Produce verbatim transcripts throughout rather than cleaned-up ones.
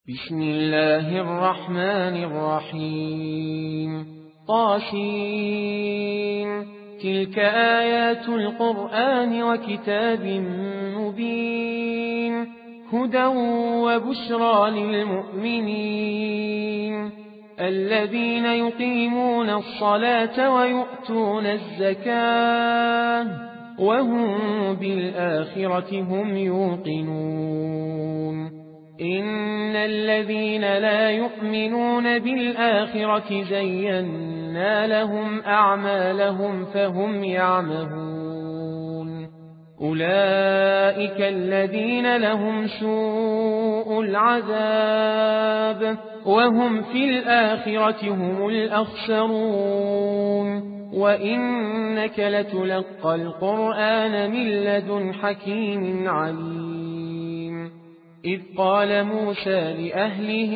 بسم الله الرحمن الرحيم طاسين تلك آيات القرآن وكتاب مبين هدى وبشرى للمؤمنين الذين يقيمون الصلاة ويؤتون الزكاة وهم بالآخرة هم يوقنون إن الذين لا يؤمنون بالآخرة زينا لهم أعمالهم فهم يعمهون أولئك الذين لهم سوء العذاب وهم في الآخرة هم الأخسرون وإنك لتلقى القرآن من لدن حكيم عليم إذ قال موسى لأهله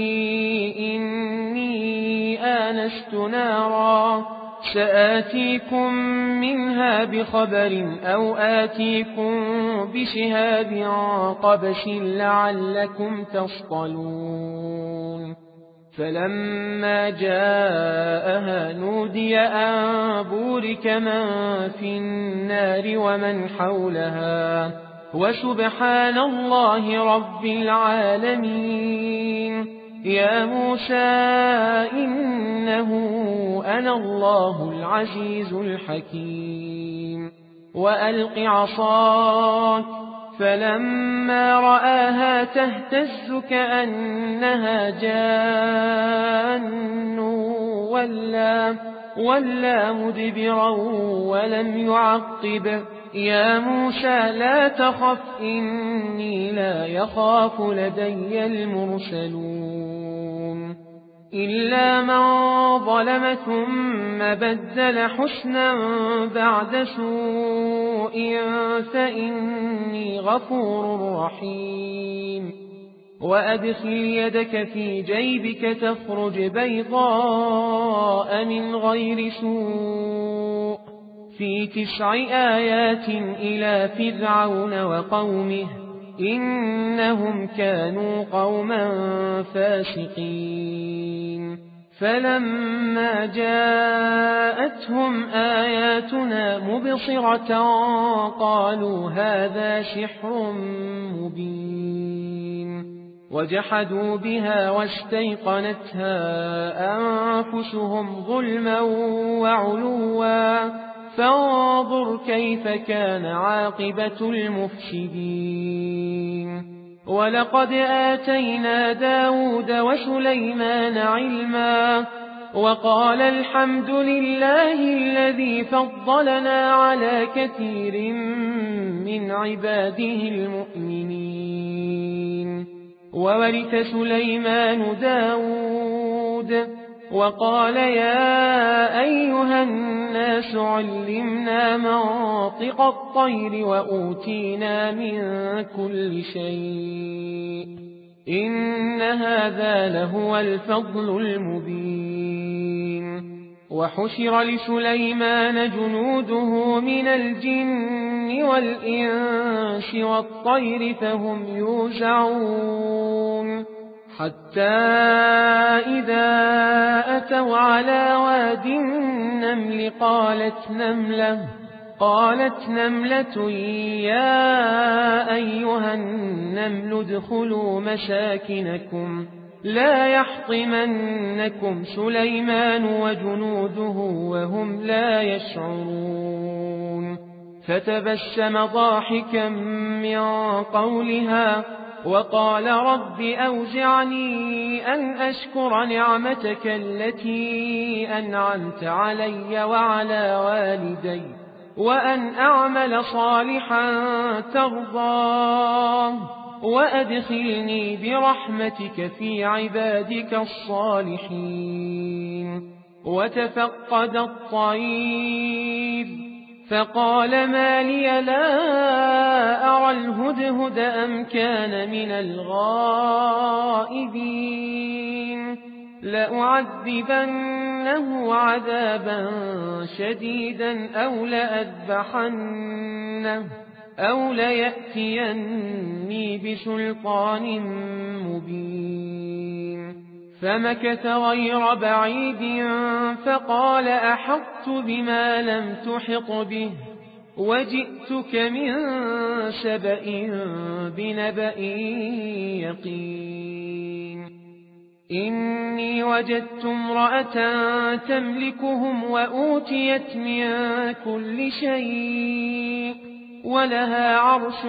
إني آنست نارا سآتيكم منها بخبر أو آتيكم بشهاب قبس لعلكم تصطلون فلما جاءها نودي أن بورك من في النار ومن حولها وسبحان الله رب العالمين يا موسى إنه أنا الله العزيز الحكيم وألق عصاك فلما رآها تهتز كأنها جان ولا, ولا مدبرا ولم يعقب يا موسى لا تخف إني لا يخاف لدي المرسلون إلا من ظلم ثم بدل حسنا بعد سوء فإني غفور رحيم وأدخل يدك في جيبك تخرج بيضاء من غير سوء في تسع آيات إلى فرعون وقومه إنهم كانوا قوما فاسقين فلما جاءتهم آياتنا مبصرة قالوا هذا سحر مبين وجحدوا بها واستيقنتها أنفسهم ظلما وعلوا فانظر كيف كان عاقبة المفسدين ولقد آتينا داود وسليمان علما وقال الحمد لله الذي فضلنا على كثير من عباده المؤمنين وورث سليمان داود وقال يا أيها الناس علمنا منطق الطير وأوتينا من كل شيء إن هذا لهو الفضل المبين وحشر لسليمان جنوده من الجن والإنس والطير فهم يوزعون حتى إذا أتوا على واد النمل قالت نملة قالت نملة يا أيها النمل ادخلوا مساكنكم لا يحطمنكم سليمان وجنوده وهم لا يشعرون فتبسم ضاحكا من قولها وقال رب أوزعني أن أشكر نعمتك التي أنعمت علي وعلى والدي وأن أعمل صالحا ترضاه وأدخلني برحمتك في عبادك الصالحين وتفقد الطير فقال ما لي لا أرى الهدهد أم كان من الغائبين لأعذبنه عذابا شديدا أو لأذبحنه أو ليأتيني بسلطان مبين فمكث غير بعيد فقال أحطت بما لم تحط به وجئتك من سبأ بنبأ يقين إني وجدت امرأة تملكهم وأوتيت من كل شيء ولها عرش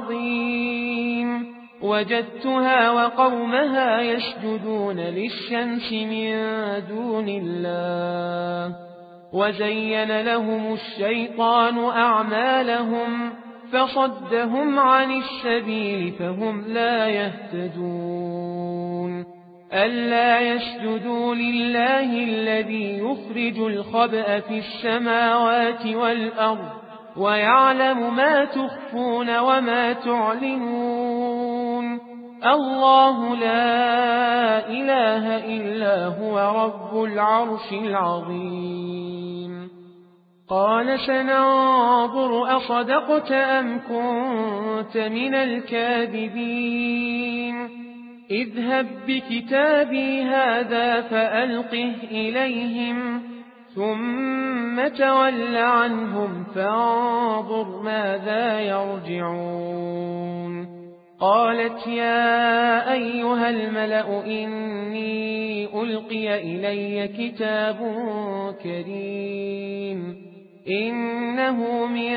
عظيم وجدتها وقومها يسجدون للشمس من دون الله وزين لهم الشيطان أعمالهم فصدهم عن السبيل فهم لا يهتدون ألا يسجدوا لله الذي يخرج الخبأ في السماوات والأرض ويعلم ما تخفون وما تعلنون الله لا إله إلا هو رب العرش العظيم قال سننظر أصدقت أم كنت من الكاذبين اذهب بكتابي هذا فألقه إليهم ثم تول عنهم فانظر ماذا يرجعون قالت يا أيها الملأ إني ألقي إلي كتاب كريم إنه من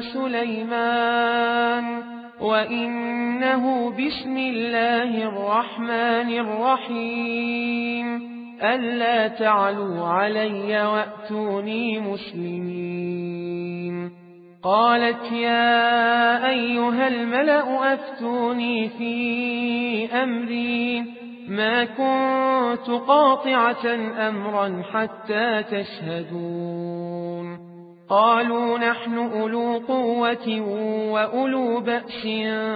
سليمان وإنه بسم الله الرحمن الرحيم ألا تعلوا علي وأتوني مسلمين قالت يا أيها الملأ أفتوني في أمري ما كنت قاطعة أمرا حتى تشهدون قالوا نحن أولو قوة وأولو بأس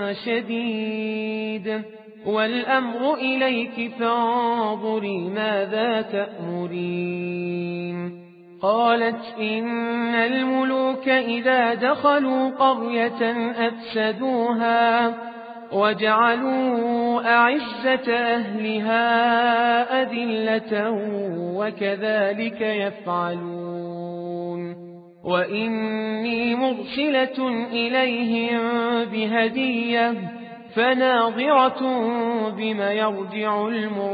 شديد والأمر إليك فانظري ماذا تأمرين قالت إن الملوك إذا دخلوا قرية أفسدوها وجعلوا أعزة أهلها أذلة وكذلك يفعلون وإني مرسلة إليهم بهدية فناظرة بما يرجع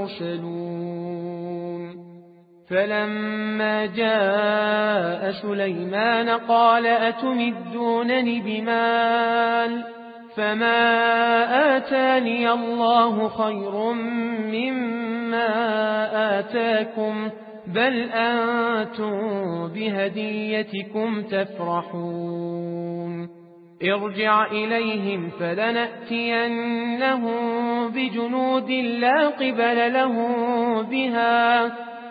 المرسلون فلما جاء سليمان قال أتمدونني بمال فما آتاني الله خير مما آتاكم بل أنتم بهديتكم تفرحون ارجع إليهم فلنأتينهم بجنود لا قبل لهم بها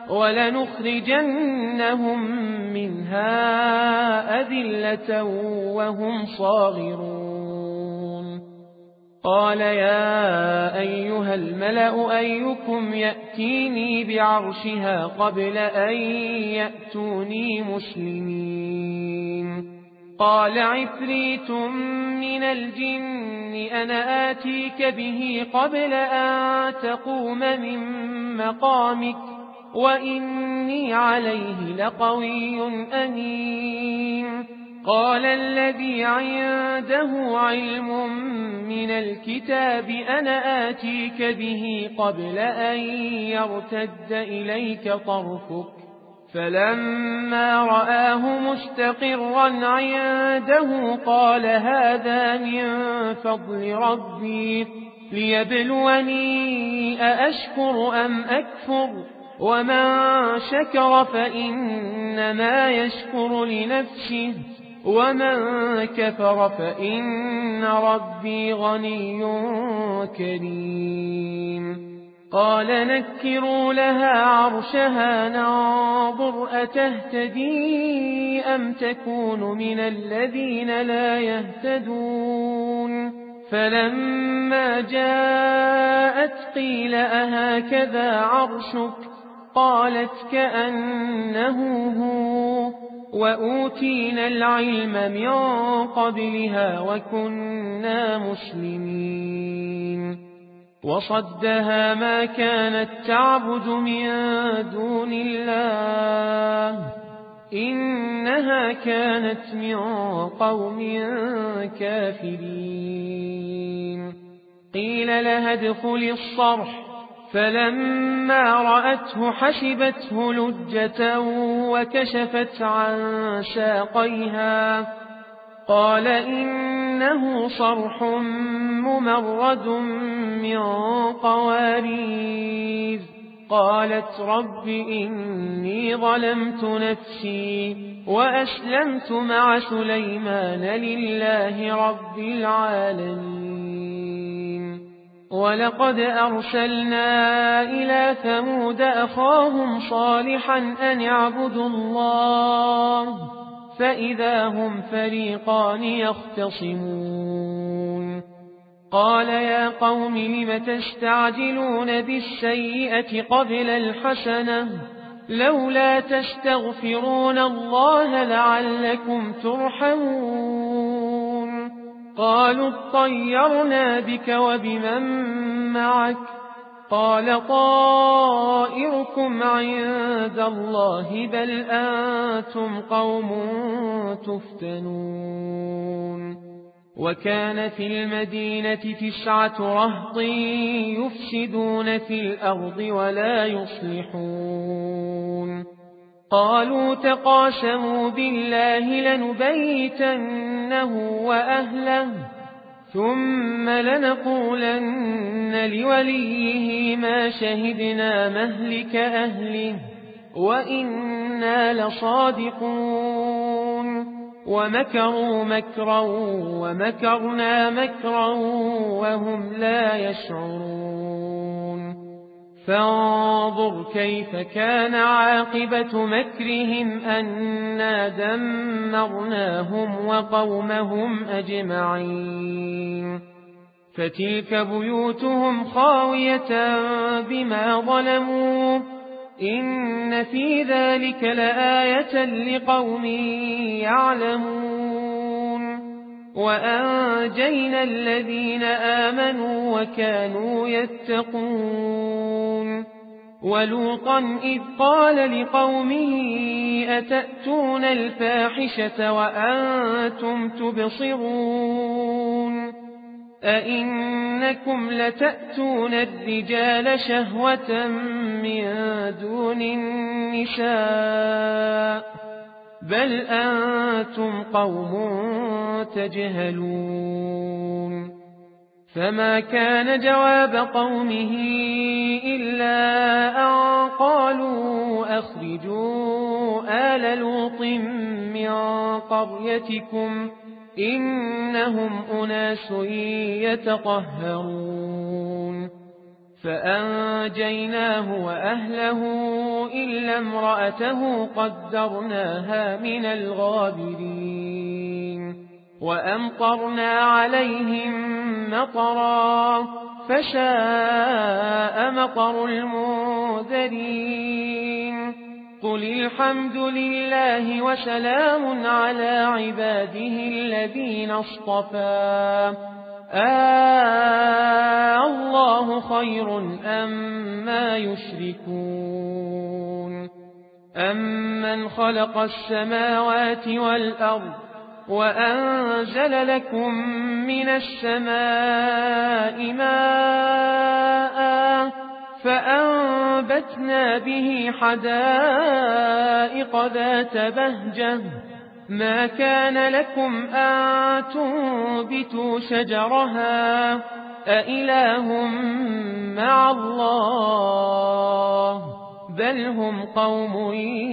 ولنخرجنهم منها أذلة وهم صاغرون قال يا أيها الملأ أيكم يأتيني بعرشها قبل أن يأتوني مسلمين قال عفريت من الجن أنا آتيك به قبل أن تقوم من مقامك وإني عليه لقوي أمين قال الذي عنده علم من الكتاب أنا آتيك به قبل أن يرتد إليك طرفك فلما رآه مستقرا عنده قال هذا من فضل ربي ليبلوني أأشكر أم أكفر ومن شكر فإنما يشكر لنفسه ومن كفر فإن ربي غني كريم قال نكروا لها عرشها ننظر أتهتدي أم تكون من الذين لا يهتدون فلما جاءت قيل أهكذا عرشك قالت كأنه هو وأوتينا العلم من قبلها وكنا مسلمين وصدها ما كانت تعبد من دون الله إنها كانت من قوم كافرين قيل لها ادخل الصرح فلما رأته حسبته لجة وكشفت عن ساقيها قال إنه صرح ممرد من قوارير قالت رب إني ظلمت نفسي وأسلمت مع سليمان لله رب العالمين ولقد أرسلنا إلى ثمود أخاهم صالحا أن اعبدوا الله فإذا هم فريقان يختصمون قال يا قوم لم تستعجلون بالسيئة قبل الحسنة لولا تستغفرون الله لعلكم ترحمون قالوا اطيرنا بك وبمن معك قال طائركم عند الله بل أنتم قوم تفتنون وكان في المدينة تسعة رهط يفسدون في الأرض ولا يصلحون قالوا تقاسموا بالله لنبيتنه وأهله ثم لنقولن لوليه ما شهدنا مهلك أهله وإنا لصادقون ومكروا مكرا ومكرنا مكرا وهم لا يشعرون فانظر كيف كان عاقبة مكرهم أنا دمرناهم وقومهم أجمعين فتلك بيوتهم خاوية بما ظلموا إن في ذلك لآية لقوم يعلمون وأنجينا الذين آمنوا وكانوا يتقون ولوطا إذ قال لقومه أتأتون الفاحشة وأنتم تبصرون أئنكم لتأتون الرجال شهوة من دون النساء بل أنتم قوم تجهلون فما كان جواب قومه إلا أن قالوا أخرجوا آل لوط من قريتكم إنهم أناس يتطهرون فأنجيناه وأهله إلا امرأته قدرناها من الغابرين وأمطرنا عليهم مطرا فساء مطر المنذرين قل الحمد لله وسلام على عباده الذين اصطفى آه الله خير أما يشركون أمن خلق السماوات والأرض وأنزل لكم من السماء ماء فأنبتنا به حدائق ذات بهجة ما كان لكم أن تنبتوا شجرها أإله مع الله بل هم قوم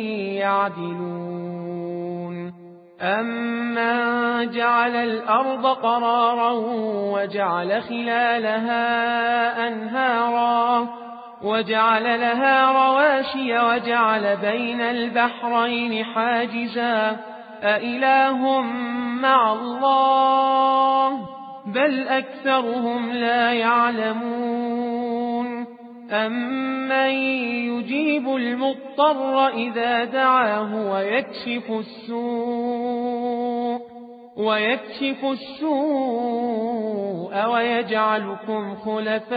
يعدلون أمن جعل الأرض قرارا وجعل خلالها أنهارا وجعل لها رواسي وجعل بين البحرين حاجزا أإله مع الله بل أكثرهم لا يعلمون أمن يجيب المضطر إذا دعاه ويكشف السوء ويكشف السوء ويجعلكم خلفاء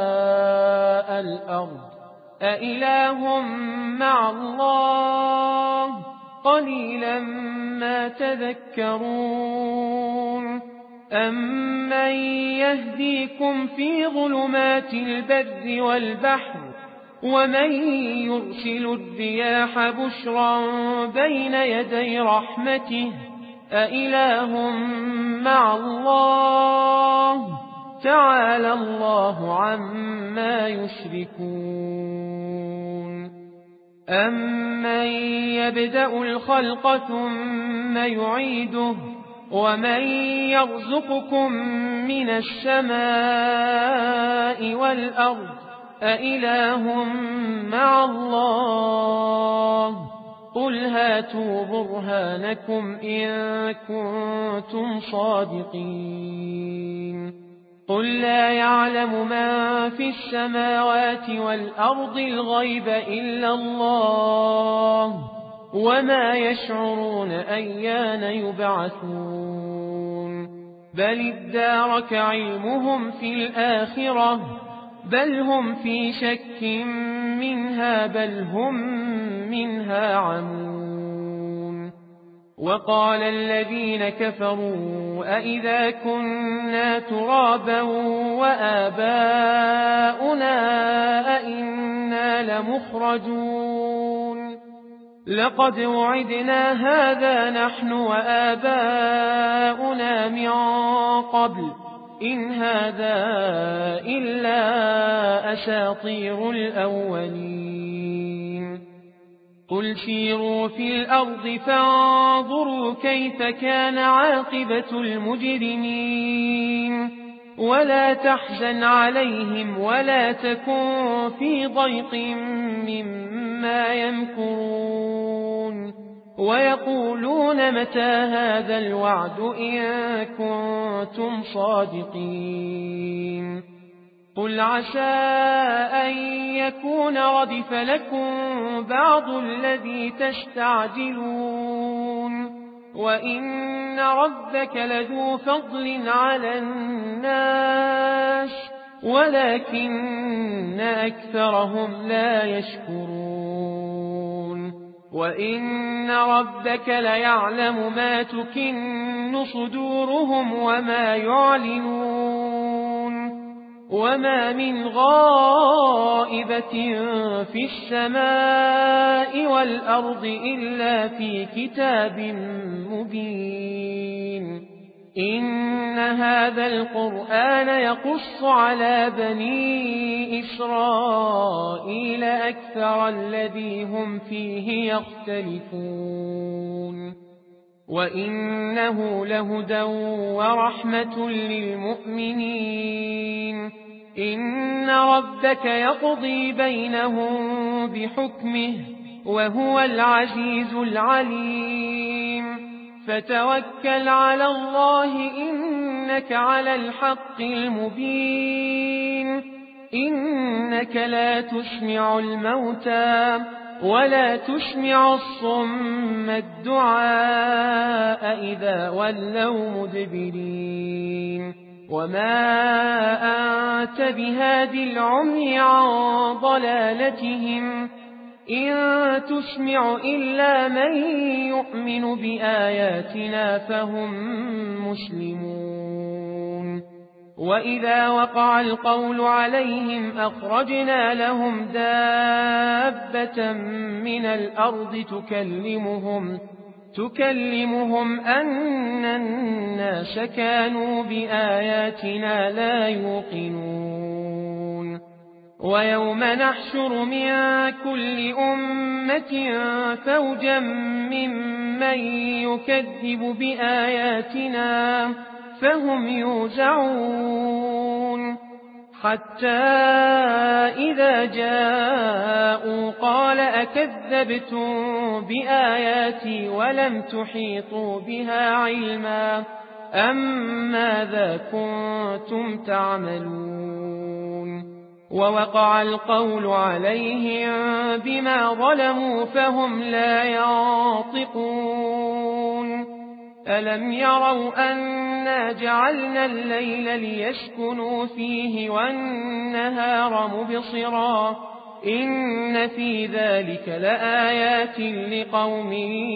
الأرض أإله مع الله قليلا ما تذكرون أمن يهديكم في ظلمات البر والبحر ومن يرسل الرياح بشرا بين يدي رحمته أإله مع الله تعالى الله عما يشركون أمن يبدأ الخلق ثم يعيده ومن يرزقكم من السماء والأرض أإله مع الله قل هاتوا برهانكم إن كنتم صادقين قل لا يعلم من في السماوات والأرض الغيب إلا الله وما يشعرون أيان يبعثون بل ادارك علمهم في الآخرة بل هم في شك منها بل هم منها عمون وقال الذين كفروا أئذا كنا ترابا وآباؤنا أئنا لمخرجون لقد وعدنا هذا نحن وآباؤنا من قبل إن هذا إلا أساطير الأولين قل سيروا في الأرض فانظروا كيف كان عاقبة المجرمين ولا تحزن عليهم ولا تكن في ضيق مما يمكرون ويقولون متى هذا الوعد إن كنتم صادقين قل عسى أن يكون ردف لكم بعض الذي تستعجلون وإن ربك لذو فضل على الناس ولكن أكثرهم لا يشكرون وإن ربك ليعلم ما تكن صدورهم وما يعلنون وما من غائبة في السماء والأرض إلا في كتاب مبين إن هذا القرآن يقص على بني إسرائيل أكثر الذي هم فيه يختلفون وإنه لهدى ورحمة للمؤمنين إن ربك يقضي بينهم بحكمه وهو العزيز العليم فتوكل على الله إنك على الحق المبين إنك لا تسمع الموتى ولا تسمع الصم الدعاء إذا ولوا مدبرين وما أنت بهادي العمي عن ضلالتهم إن تسمع إلا من يؤمن بآياتنا فهم مسلمون وإذا وقع القول عليهم أخرجنا لهم دابة من الأرض تكلمهم تكلمهم أن الناس كانوا بآياتنا لا يوقنون ويوم نحشر من كل أمة فوجا ممن يكذب بآياتنا فهم يوزعون حتى إذا جاءوا قال أكذبتم بآياتي ولم تحيطوا بها علما أم ماذا كنتم تعملون ووقع القول عليهم بما ظلموا فهم لا ينطقون ألم يروا أنا جعلنا الليل ليسكنوا فيه والنهار مبصرا إن في ذلك لآيات لقوم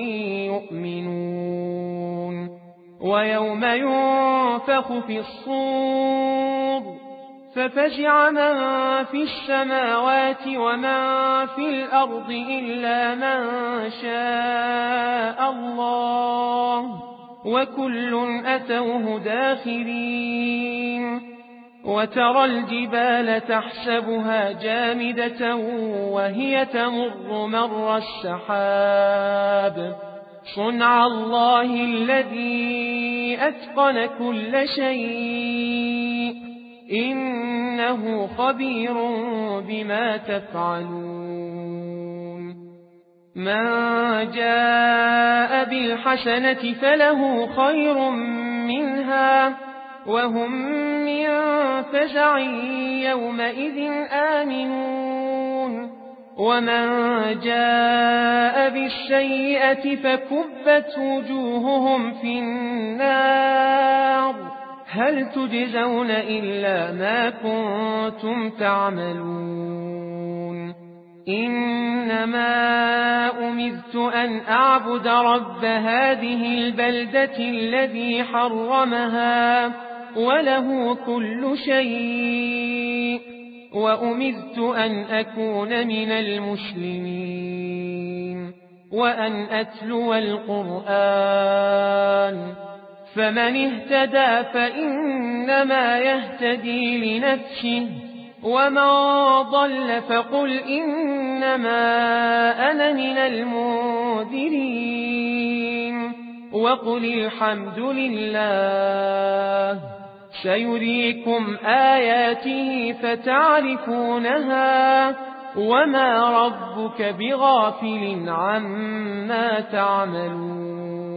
يؤمنون ويوم ينفخ في الصور ففزع من في السماوات ومن في الأرض إلا من شاء الله وكل أتوه داخرين وترى الجبال تحسبها جامدة وهي تمر مر السحاب صنع الله الذي أتقن كل شيء إنه خبير بما تفعلون من جاء بالحسنة فله خير منها وهم من فزع يومئذ آمنون ومن جاء بالسيئة فكبت وجوههم في النار هل تجزون إلا ما كنتم تعملون إنما أمرت أن أعبد رب هذه البلدة الذي حرمها وله كل شيء وأمرت أن أكون من المسلمين وأن أتلو القرآن فمن اهتدى فإنما يهتدي لنفسه ومن ضل فقل إنما أنا من المنذرين وقل الحمد لله سيريكم آياته فتعرفونها وما ربك بغافل عما تعملون